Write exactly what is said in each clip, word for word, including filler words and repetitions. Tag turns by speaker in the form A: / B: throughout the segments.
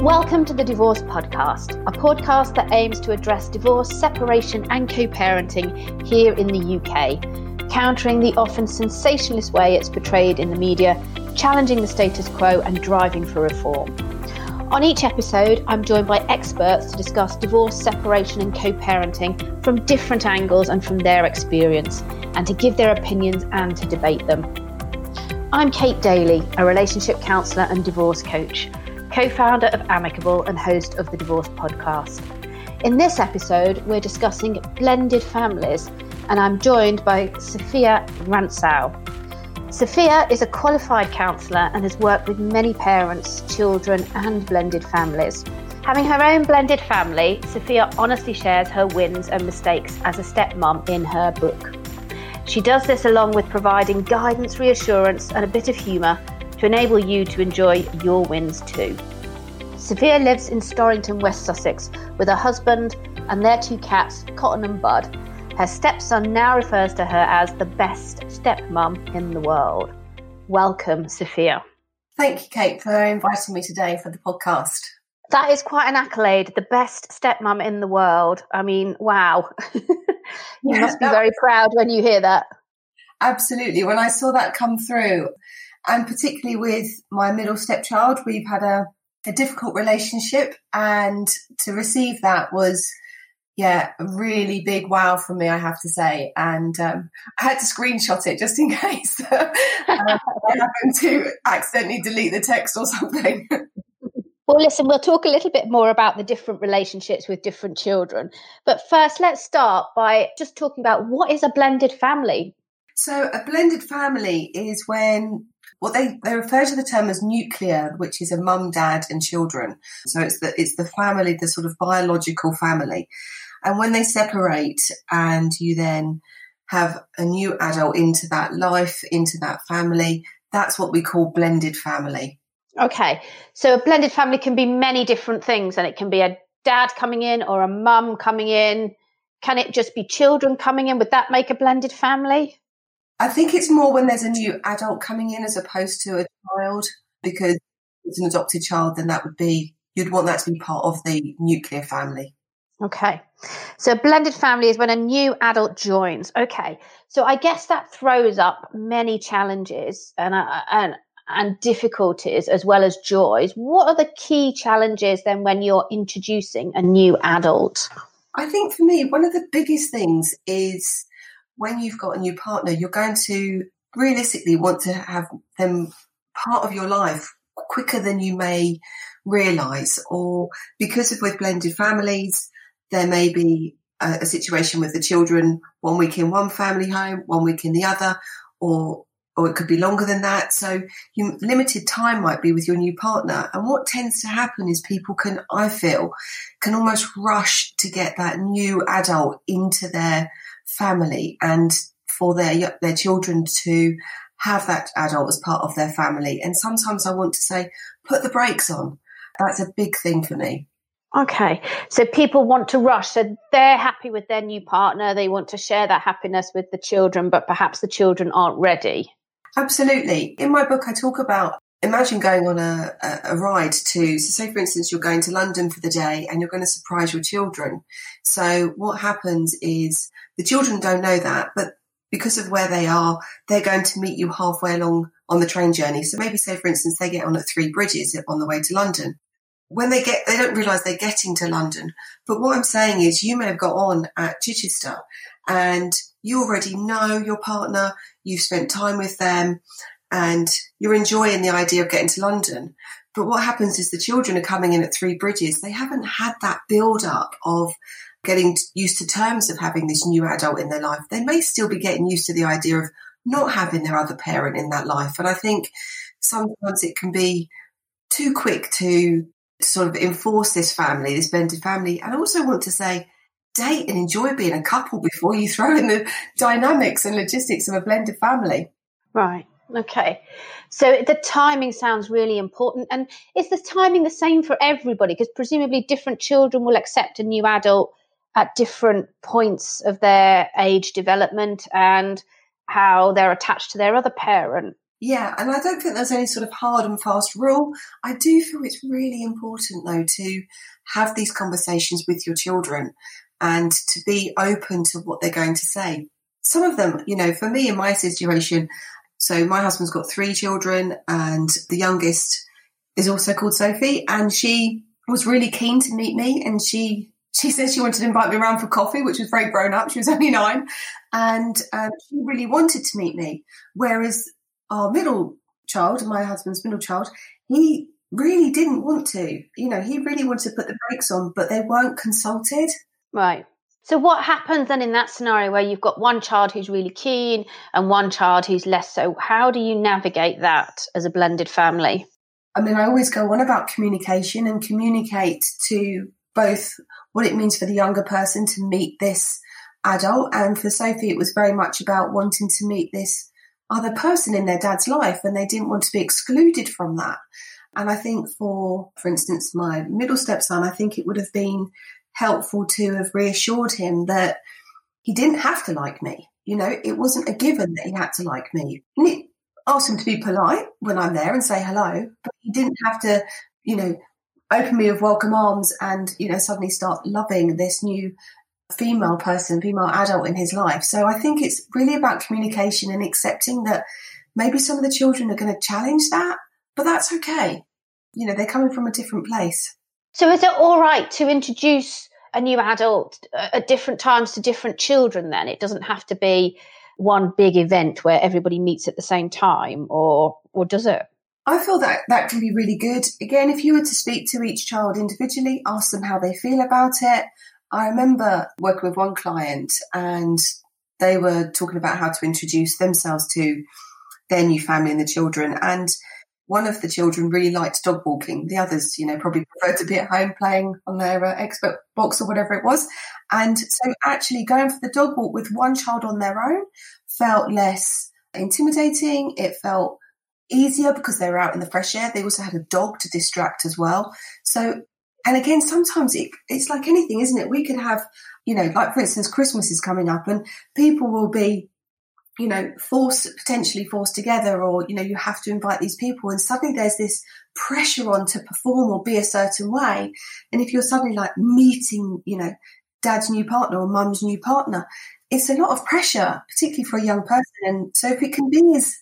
A: Welcome to the Divorce Podcast, a podcast that aims to address divorce, separation and co-parenting here in the U K, countering the often sensationalist way it's portrayed in the media, challenging the status quo and driving for reform. On each episode, I'm joined by experts to discuss divorce, separation and co-parenting from different angles and from their experience, and to give their opinions and to debate them. I'm Kate Daly, a relationship counsellor and divorce coach, co-founder of Amicable and host of the Divorce Podcast. In this episode, we're discussing blended families, and I'm joined by Sophia Rantzau. Sophia is a qualified counsellor and has worked with many parents, children and blended families. Having her own blended family, Sophia honestly shares her wins and mistakes as a stepmom in her book. She does this along with providing guidance, reassurance and a bit of humour to enable you to enjoy your wins too. Sophia lives in Storrington, West Sussex, with her husband and their two cats, Cotton and Bud. Her stepson now refers to her as the best stepmom in the world. Welcome, Sophia.
B: Thank you, Kate, for inviting me today for the podcast.
A: That is quite an accolade, the best stepmom in the world. I mean, wow. you yeah, must be very proud when you hear that.
B: Absolutely. When I saw that come through, and particularly with my middle stepchild, we've had a, a difficult relationship, and to receive that was, yeah, a really big wow from me, I have to say. And um, I had to screenshot it just in case uh, I happened to accidentally delete the text or something.
A: Well, listen, we'll talk a little bit more about the different relationships with different children. But first, let's start by just talking about what is a blended family?
B: So a blended family is when Well, they, they refer to the term as nuclear, which is a mum, dad and children. So it's the it's the family, the sort of biological family. And when they separate and you then have a new adult into that life, into that family, that's what we call blended family.
A: Okay. So a blended family can be many different things, and it can be a dad coming in or a mum coming in. Can it just be children coming in? Would that make a blended family?
B: I think it's more when there's a new adult coming in as opposed to a child, because it's an adopted child, then that would be, you'd want that to be part of the nuclear family.
A: Okay. So blended family is when a new adult joins. Okay. So I guess that throws up many challenges and, uh, and, and difficulties as well as joys. What are the key challenges then when you're introducing a new adult?
B: I think for me, one of the biggest things is when you've got a new partner, you're going to realistically want to have them part of your life quicker than you may realise. Or because of with blended families, there may be a, a situation with the children one week in one family home, one week in the other, or or it could be longer than that. So you, limited time might be with your new partner. And what tends to happen is people can, I feel, can almost rush to get that new adult into their family and for their their children to have that adult as part of their family. And sometimes I want to say, put the brakes on. That's a big thing for me.
A: Okay. So people want to rush. So they're happy with their new partner. They want to share that happiness with the children, but perhaps the children aren't ready.
B: Absolutely. In my book, I talk about, imagine going on a, a, a ride to, so say for instance, you're going to London for the day and you're going to surprise your children. So what happens is the children don't know that, but because of where they are, they're going to meet you halfway along on the train journey. So maybe say for instance, they get on at Three Bridges on the way to London. When they get, they don't realise they're getting to London. But what I'm saying is you may have got on at Chichester and you already know your partner, you've spent time with them and you're enjoying the idea of getting to London. But what happens is the children are coming in at Three Bridges. They haven't had that build up of getting used to terms of having this new adult in their life. They may still be getting used to the idea of not having their other parent in that life. And I think sometimes it can be too quick to sort of enforce this family, this blended family. And I also want to say, date and enjoy being a couple before you throw in the dynamics and logistics of a blended family.
A: Right. Okay. So the timing sounds really important. And is the timing the same for everybody? Because presumably different children will accept a new adult at different points of their age development and how they're attached to their other parent.
B: Yeah, and I don't think there's any sort of hard and fast rule. I do feel it's really important, though, to have these conversations with your children and to be open to what they're going to say. Some of them, you know, for me in my situation, so my husband's got three children and the youngest is also called Sophie, and she was really keen to meet me, and she she said she wanted to invite me around for coffee, which was very grown up. She was only nine, and um, she really wanted to meet me, whereas our middle child, my husband's middle child, he really didn't want to. You know, he really wanted to put the brakes on, but they weren't consulted.
A: Right. So what happens then in that scenario where you've got one child who's really keen and one child who's less so? How do you navigate that as a blended family?
B: I mean, I always go on about communication and communicate to both what it means for the younger person to meet this adult. And for Sophie, it was very much about wanting to meet this other person in their dad's life, and they didn't want to be excluded from that. And I think for, for instance, my middle stepson, I think it would have been helpful to have reassured him that he didn't have to like me. You know, it wasn't a given that he had to like me. And asked him to be polite when I'm there and say hello, but he didn't have to, you know, open me with welcome arms and, you know, suddenly start loving this new female person, female adult in his life. So I think it's really about communication and accepting that maybe some of the children are going to challenge that, but that's okay. You know, they're coming from a different place.
A: So is it all right to introduce a new adult at different times to different children then? It doesn't have to be one big event where everybody meets at the same time, or or does it?
B: I feel that that can be really good. Again, if you were to speak to each child individually, ask them how they feel about it. I remember working with one client and they were talking about how to introduce themselves to their new family and the children. And one of the children really liked dog walking. The others, you know, probably preferred to be at home playing on their uh, Xbox or whatever it was. And so actually going for the dog walk with one child on their own felt less intimidating. It felt easier because they were out in the fresh air. They also had a dog to distract as well. So, and again, sometimes it, it's like anything, isn't it? We could have, you know, like for instance, Christmas is coming up and people will be, you know, forced, potentially forced together, or, you know, you have to invite these people and suddenly there's this pressure on to perform or be a certain way. And if you're suddenly like meeting, you know, dad's new partner or mum's new partner, it's a lot of pressure, particularly for a young person. And so if it can be as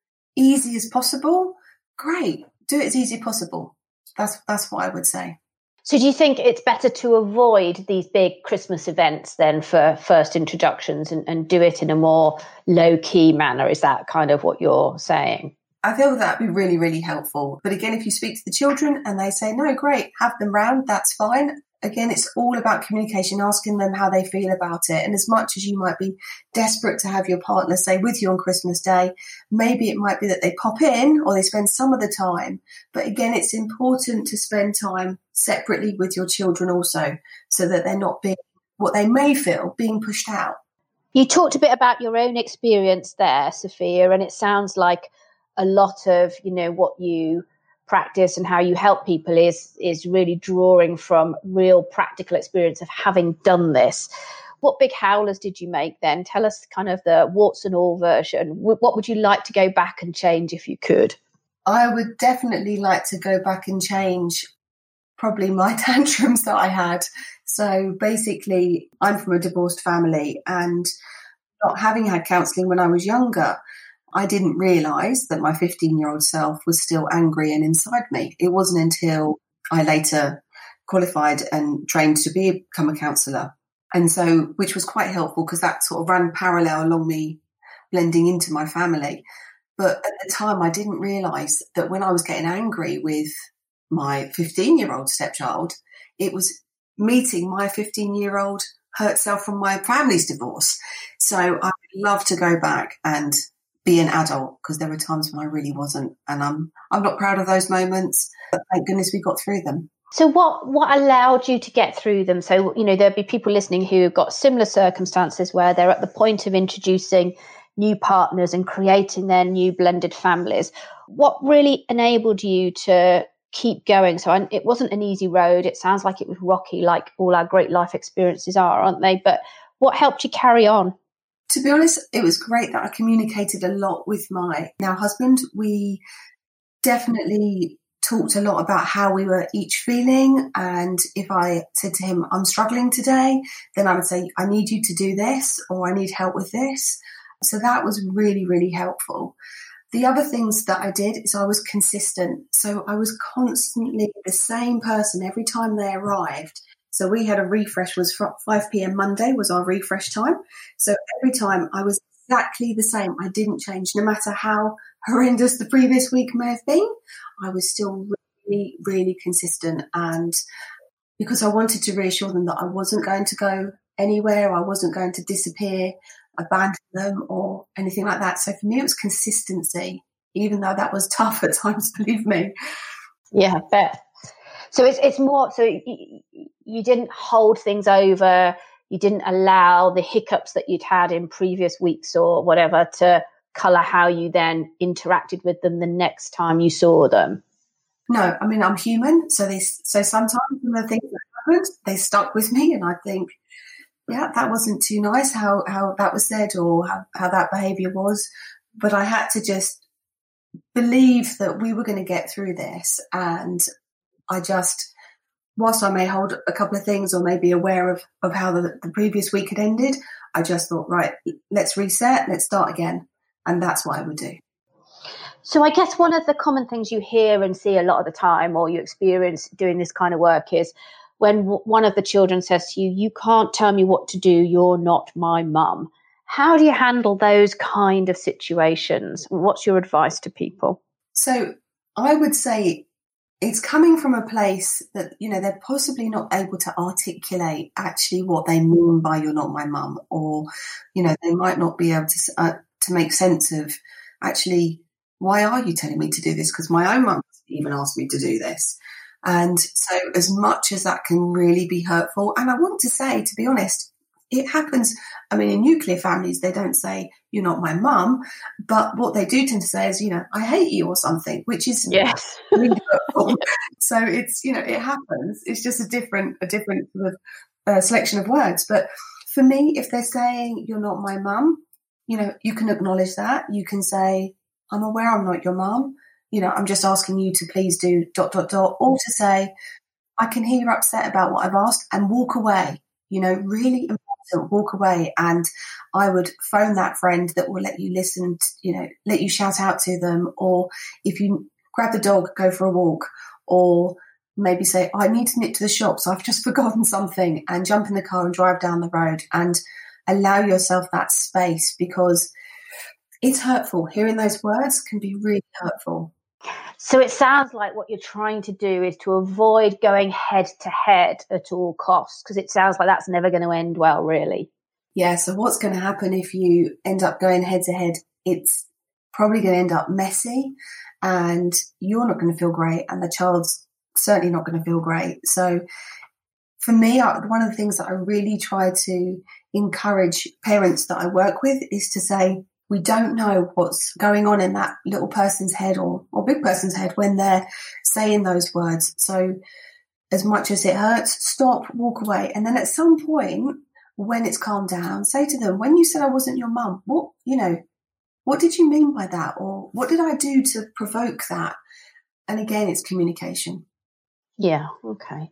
B: easy as possible, great, do it as easy as possible. That's, that's what I would say.
A: So do you think it's better to avoid these big Christmas events then for first introductions and, and do it in a more low-key manner? Is that kind of what you're saying?
B: I feel that would be really, really helpful. But again, if you speak to the children and they say, no, great, have them round, that's fine. Again, it's all about communication, asking them how they feel about it. And as much as you might be desperate to have your partner stay with you on Christmas Day, maybe it might be that they pop in or they spend some of the time. But again, it's important to spend time separately with your children also, so that they're not being, what they may feel, being pushed out.
A: You talked a bit about your own experience there, Sophia, and it sounds like a lot of, you know, what you practice and how you help people is is really drawing from real practical experience of having done this. What big howlers did you make then? Tell us kind of the warts and all version. What would you like to go back and change if you could?
B: I would definitely like to go back and change probably my tantrums that I had. So basically, I'm from a divorced family, and not having had counselling when I was younger, I didn't realise that my fifteen-year-old self was still angry and inside me. It wasn't until I later qualified and trained to be, become a counsellor. And so, which was quite helpful because that sort of ran parallel along me blending into my family. But at the time, I didn't realise that when I was getting angry with my fifteen-year-old stepchild, it was meeting my fifteen-year-old hurt self from my family's divorce. So I would love to go back and be an adult, because there were times when I really wasn't, and I'm I'm not proud of those moments, but thank goodness we got through them.
A: So what what allowed you to get through them? So, you know, there'd be people listening who have got similar circumstances where they're at the point of introducing new partners and creating their new blended families. What really enabled you to keep going? So I, it wasn't an easy road. It sounds like it was rocky, like all our great life experiences are, aren't they? But what helped you carry on?
B: To be honest, it was great that I communicated a lot with my now husband. We definitely talked a lot about how we were each feeling. And if I said to him, I'm struggling today, then I would say, I need you to do this, or I need help with this. So that was really, really helpful. The other things that I did is I was consistent. So I was constantly the same person every time they arrived. So we had a refresh, was five p.m. Monday was our refresh time. So every time I was exactly the same. I didn't change. No matter how horrendous the previous week may have been, I was still really, really consistent. And because I wanted to reassure them that I wasn't going to go anywhere, I wasn't going to disappear, abandon them or anything like that. So for me, it was consistency, even though that was tough at times, believe me.
A: Yeah, I bet. So it's it's more, so you, you didn't hold things over, you didn't allow the hiccups that you'd had in previous weeks or whatever to colour how you then interacted with them the next time you saw them.
B: No, I mean, I'm human. So they, so sometimes some of the things that happened, they stuck with me, and I think, yeah, that wasn't too nice how, how that was said or how, how that behaviour was. But I had to just believe that we were going to get through this. And I just, whilst I may hold a couple of things or may be aware of, of how the, the previous week had ended, I just thought, right, let's reset, let's start again. And that's what I would do.
A: So I guess one of the common things you hear and see a lot of the time, or you experience doing this kind of work, is when w- one of the children says to you, you can't tell me what to do, you're not my mum. How do you handle those kind of situations? What's your advice to people?
B: So I would say it's coming from a place that, you know, they're possibly not able to articulate actually what they mean by you're not my mum, or, you know, they might not be able to uh, to make sense of actually, why are you telling me to do this? Because my own mum even asked me to do this. And so as much as that can really be hurtful, and I want to say, to be honest, it happens. I mean, in nuclear families, they don't say, you're not my mum, but what they do tend to say is, you know, I hate you or something, which is
A: yes.
B: really hurtful. So it's, you know, it happens. It's just a different, a different sort of uh, selection of words. But for me, if they're saying you're not my mum, you know, you can acknowledge that. You can say, I'm aware I'm not your mum. You know, I'm just asking you to please do dot, dot, dot, or to say, I can hear you're upset about what I've asked, and walk away, you know, really important, walk away. And I would phone that friend that will let you listen, to, you know, let you shout out to them. Or if you grab the dog, go for a walk, or maybe say, I need to nip to the shops, I've just forgotten something, and jump in the car and drive down the road and allow yourself that space, because it's hurtful. Hearing those words can be really hurtful.
A: So it sounds like what you're trying to do is to avoid going head to head at all costs, because it sounds like that's never going to end well, really.
B: Yeah, so what's going to happen if you end up going head to head? It's probably going to end up messy, and you're not going to feel great, and the child's certainly not going to feel great. So for me, I, one of the things that I really try to encourage parents that I work with is to say, we don't know what's going on in that little person's head or, or big person's head when they're saying those words. So as much as it hurts, stop, walk away. And then at some point, when it's calmed down, say to them, when you said I wasn't your mum, what, you know, what did you mean by that? Or what did I do to provoke that? And again, it's communication.
A: Yeah, okay.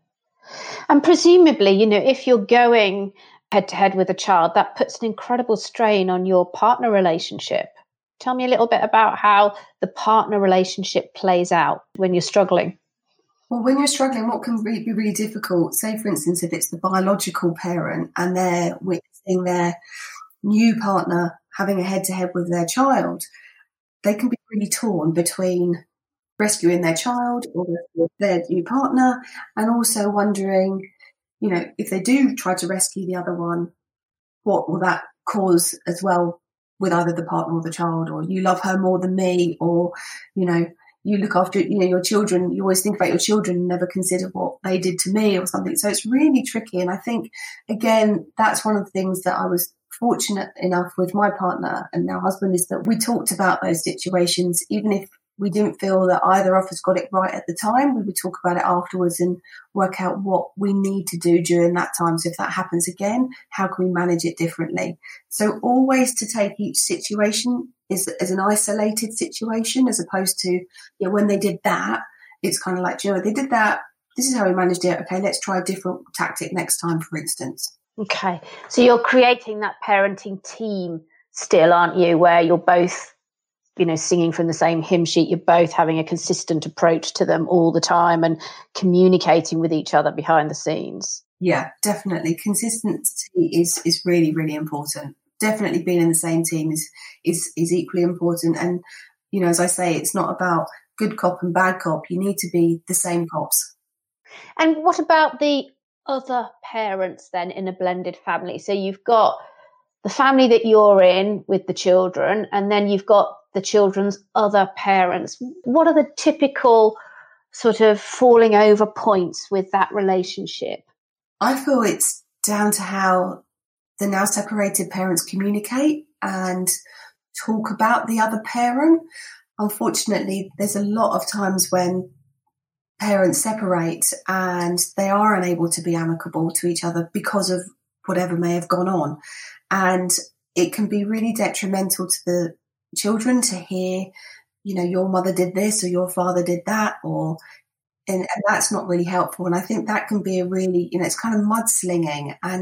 A: And presumably, you know, if you're going head to head with a child, that puts an incredible strain on your partner relationship. Tell me a little bit about how the partner relationship plays out when you're struggling.
B: Well, when you're struggling, what can be really difficult, say, for instance, if it's the biological parent and they're witnessing their new partner having a head-to-head with their child, they can be really torn between rescuing their child or their new partner, and also wondering, you know, if they do try to rescue the other one, what will that cause as well with either the partner or the child? Or you love her more than me, or, you know, you look after, you know, your children, you always think about your children and never consider what they did to me or something. So it's really tricky. And I think, again, that's one of the things that I was fortunate enough with my partner and now husband, is that we talked about those situations, even if we didn't feel that either of us got it right at the time, we would talk about it afterwards and work out what we need to do during that time. So if that happens again, how can we manage it differently? So always to take each situation as, as an isolated situation, as opposed to, you know, when they did that, it's kind of like, you know, they did that, this is how we managed it. Okay, let's try a different tactic next time, for instance.
A: Okay. So you're creating that parenting team still, aren't you, where you're both, you know, singing from the same hymn sheet, you're both having a consistent approach to them all the time and communicating with each other behind the scenes.
B: Yeah, definitely. Consistency is is really, really important. Definitely being in the same team is is is equally important. And, you know, as I say, it's not about good cop and bad cop. You need to be the same cops.
A: And what about the other parents then in a blended family? So you've got the family that you're in with the children, and then you've got the children's other parents. What are the typical sort of falling over points with that relationship?
B: I feel it's down to how the now separated parents communicate and talk about the other parent. Unfortunately, there's a lot of times when parents separate and they are unable to be amicable to each other because of whatever may have gone on. And it can be really detrimental to the children to hear, you know, your mother did this or your father did that, or and, and that's not really helpful. And I think that can be a really, you know, it's kind of mudslinging. And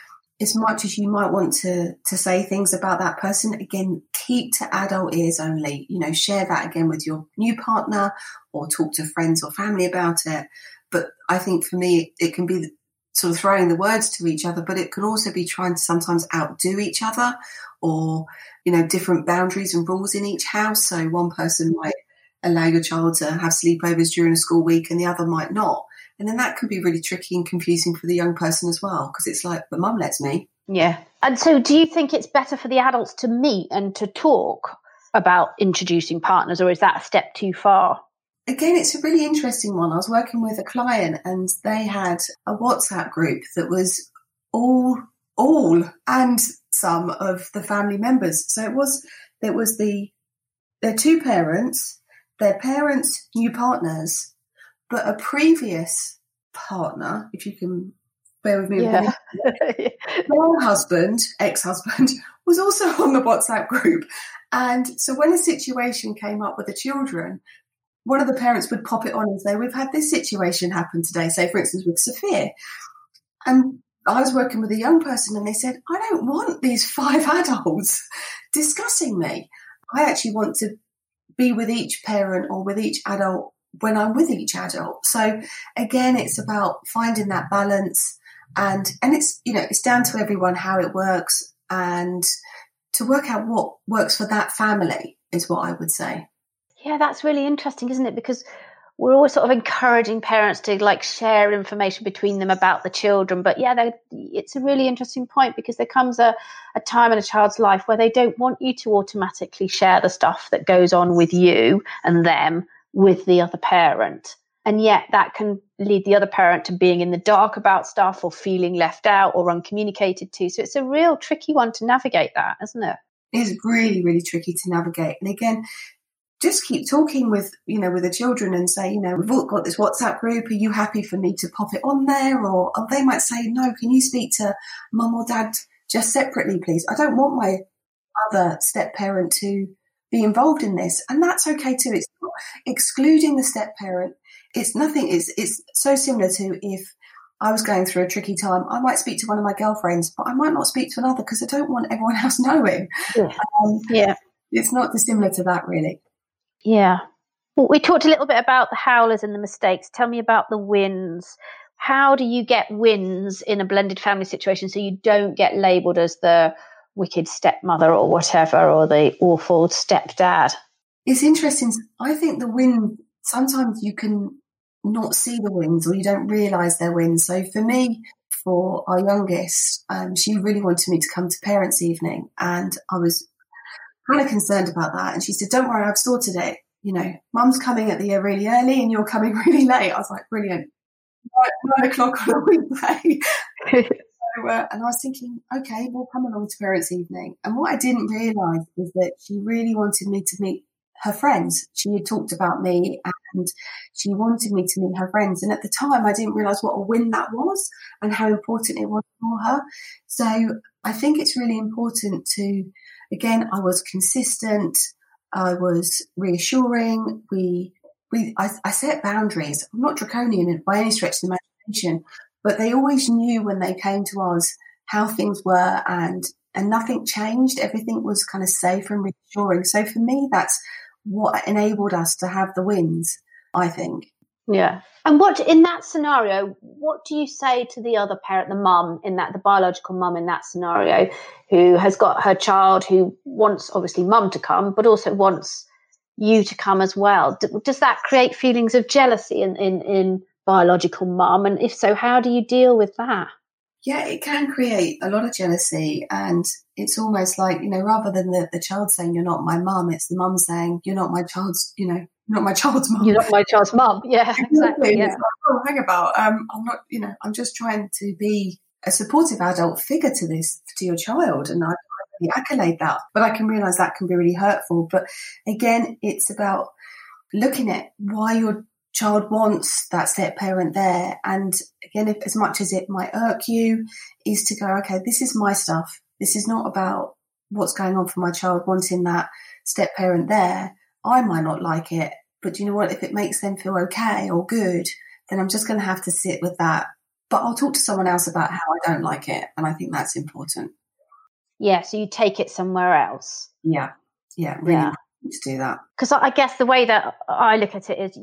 B: as much as you might want to to say things about that person, again, keep to adult ears only. You know, share that again with your new partner or talk to friends or family about it. But I think for me, it can be sort of throwing the words to each other, but it can also be trying to sometimes outdo each other, or, you know, different boundaries and rules in each house. So one person might allow your child to have sleepovers during a school week and the other might not. And then that can be really tricky and confusing for the young person as well, because it's like, but mum lets me.
A: Yeah. And so do you think it's better for the adults to meet and to talk about introducing partners, or is that a step too far?
B: Again, it's a really interesting one. I was working with a client and they had a WhatsApp group that was all, all and some of the family members. So it was, there was the, their two parents, their parents' new partners, but a previous partner, if you can bear with me,
A: yeah.
B: their husband, ex-husband, was also on the WhatsApp group. And so when a situation came up with the children, one of the parents would pop it on and say, we've had this situation happen today, say, for instance, with Sophia. And I was working with a young person and they said, I don't want these five adults discussing me. I actually want to be with each parent or with each adult when I'm with each adult. So again, it's about finding that balance, and, and it's, you know, it's down to everyone how it works, and to work out what works for that family is what I would say.
A: Yeah, that's really interesting, isn't it? Because we're always sort of encouraging parents to like share information between them about the children. But yeah, it's a really interesting point, because there comes a, a time in a child's life where they don't want you to automatically share the stuff that goes on with you and them with the other parent. And yet that can lead the other parent to being in the dark about stuff, or feeling left out or uncommunicated to. So it's a real tricky one to navigate that, isn't it?
B: It's really, really tricky to navigate. And again, just keep talking with, you know, with the children and say, you know, we've all got this WhatsApp group. Are you happy for me to pop it on there? Or, or they might say, no, can you speak to mum or dad just separately, please? I don't want my other step parent to be involved in this. And that's okay too. It's not excluding the step parent. It's nothing. It's, it's so similar to if I was going through a tricky time, I might speak to one of my girlfriends, but I might not speak to another because I don't want everyone else knowing.
A: Yeah.
B: Um,
A: yeah.
B: It's not dissimilar to that, really.
A: Yeah. Well, we talked a little bit about the howlers and the mistakes. Tell me about the wins. How do you get wins in a blended family situation so you don't get labelled as the wicked stepmother or whatever, or the awful stepdad?
B: It's interesting. I think the win, sometimes you can not see the wins, or you don't realise they're wins. So for me, for our youngest, um, she really wanted me to come to parents' evening, and I was kind of concerned about that. And she said, don't worry, I've sorted it. You know, mum's coming at the really early and you're coming really late. I was like, brilliant. Nine, nine o'clock on a weekday. so, uh, and I was thinking, okay, we'll come along to parents' evening. And what I didn't realise is that she really wanted me to meet her friends. She had talked about me and she wanted me to meet her friends. And at the time, I didn't realise what a win that was and how important it was for her. So I think it's really important to, again, I was consistent. I was reassuring. We, we, I, I set boundaries. I'm not draconian by any stretch of the imagination, but they always knew when they came to us how things were, and and nothing changed. Everything was kind of safe and reassuring. So for me, that's what enabled us to have the wins, I think.
A: Yeah. And what, in that scenario, what do you say to the other parent, the mum in that, the biological mum in that scenario, who has got her child, who wants obviously mum to come, but also wants you to come as well? Does that create feelings of jealousy in, in, in biological mum? And if so, how do you deal with that?
B: Yeah, it can create a lot of jealousy, and it's almost like, you know, rather than the, the child saying you're not my mum, it's the mum saying you're not my child's, you know, not my child's mum.
A: You're not my child's mum. Yeah, exactly. Yeah.
B: It's like, oh, hang about. Um, I'm not, you know, I'm just trying to be a supportive adult figure to this, to your child, and I, I really accolade that. But I can realise that can be really hurtful. But again, it's about looking at why you're child wants that step parent there. And again, if, as much as it might irk you, is to go, okay, this is my stuff. This is not about what's going on for my child wanting that step parent there. I might not like it, but you know what? If it makes them feel okay or good, then I'm just going to have to sit with that. But I'll talk to someone else about how I don't like it. And I think that's important.
A: Yeah. So you take it somewhere else.
B: Yeah. Yeah. Really
A: yeah.
B: important to do that.
A: Because I guess the way that I look at it is,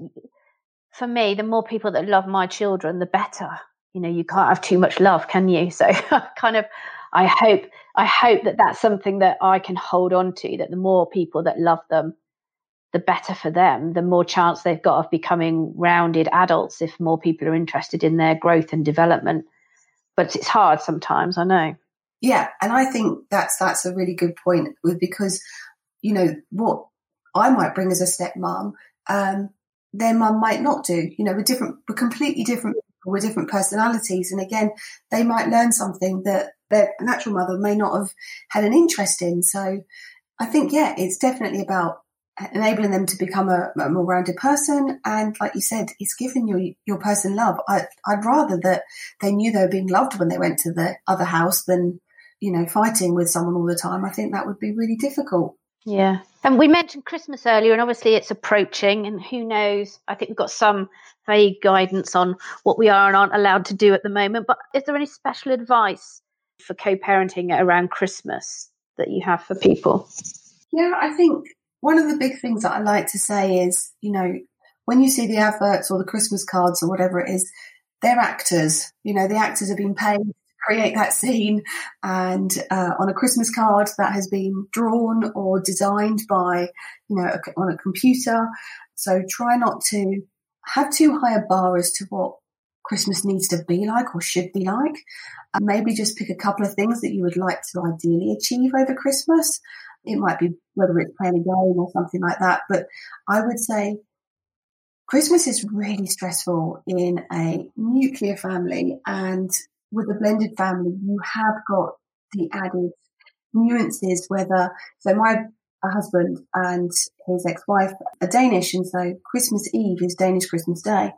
A: for me, the more people that love my children, the better. You know, you can't have too much love, can you? So kind of, I hope, I hope that that's something that I can hold on to, that the more people that love them, the better for them, the more chance they've got of becoming rounded adults if more people are interested in their growth and development. But it's hard sometimes, I know.
B: Yeah. And I think that's, that's a really good point, because, you know, what I might bring as a stepmom, um, their mum might not do. You know, we're different, we're completely different people with different personalities. And again, they might learn something that their natural mother may not have had an interest in. So I think, yeah, it's definitely about enabling them to become a, a more rounded person. And like you said, it's giving your, your person love. I, I'd rather that they knew they were being loved when they went to the other house than, you know, fighting with someone all the time. I think that would be really difficult.
A: Yeah. And we mentioned Christmas earlier, and obviously it's approaching, and who knows, I think we've got some vague guidance on what we are and aren't allowed to do at the moment. But is there any special advice for co-parenting around Christmas that you have for people?
B: Yeah, I think one of the big things that I like to say is, you know, when you see the adverts or the Christmas cards or whatever it is, they're actors. You know, the actors have been paid create that scene, and uh, on a Christmas card that has been drawn or designed by, you know, a, on a computer. So try not to have too high a bar as to what Christmas needs to be like or should be like. And maybe just pick a couple of things that you would like to ideally achieve over Christmas. It might be whether it's playing a game or something like that. But I would say Christmas is really stressful in a nuclear family, and with a blended family, you have got the added nuances, whether, so my husband and his ex-wife are Danish, and so Christmas Eve is Danish Christmas Day.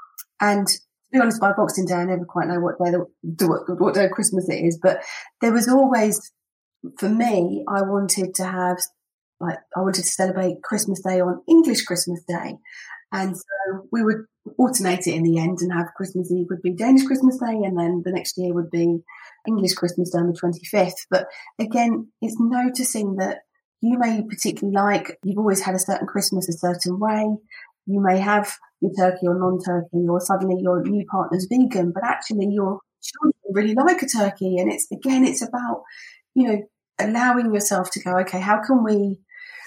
B: And to be honest, by Boxing Day, I never quite know what day, the, what, what day of Christmas it is, but there was always, for me, I wanted to have, like, I wanted to celebrate Christmas Day on English Christmas Day. And so we would alternate it in the end and have Christmas Eve would be Danish Christmas Day, and then the next year would be English Christmas Day on the twenty-fifth. But again, it's noticing that you may particularly like, you've always had a certain Christmas a certain way. You may have your turkey or non-turkey, or suddenly your new partner's vegan, but actually your children really like a turkey. And it's, again, it's about, you know, allowing yourself to go, okay, how can we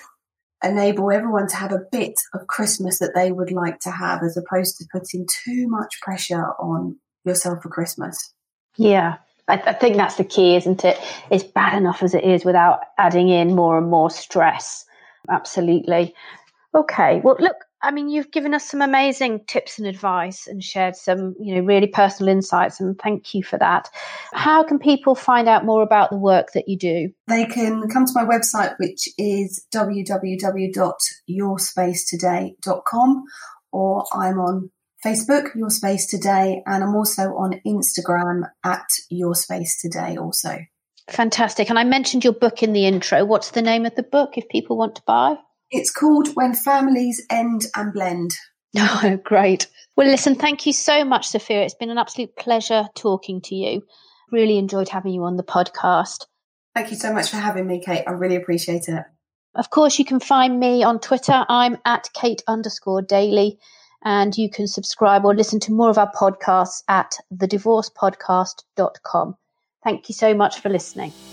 B: enable everyone to have a bit of Christmas that they would like to have, as opposed to putting too much pressure on yourself for Christmas.
A: Yeah, I, I think that's the key, isn't it? It's bad enough as it is without adding in more and more stress. Absolutely. Okay, well, look, I mean, you've given us some amazing tips and advice and shared some, you know, really personal insights, and thank you for that. How can people find out more about the work that you do?
B: They can come to my website, which is w w w dot your space today dot com, or I'm on Facebook, Your Space Today, and I'm also on Instagram at Your Space Today also.
A: Fantastic. And I mentioned your book in the intro. What's the name of the book if people want to buy?
B: It's called When Families End and Blend.
A: Oh, great. Well, listen, thank you so much, Sophia. It's been an absolute pleasure talking to you. Really enjoyed having you on the podcast.
B: Thank you so much for having me, Kate. I really appreciate it.
A: Of course, you can find me on Twitter. I'm at Kate underscore Daly, and you can subscribe or listen to more of our podcasts at the divorce podcast dot com. Thank you so much for listening.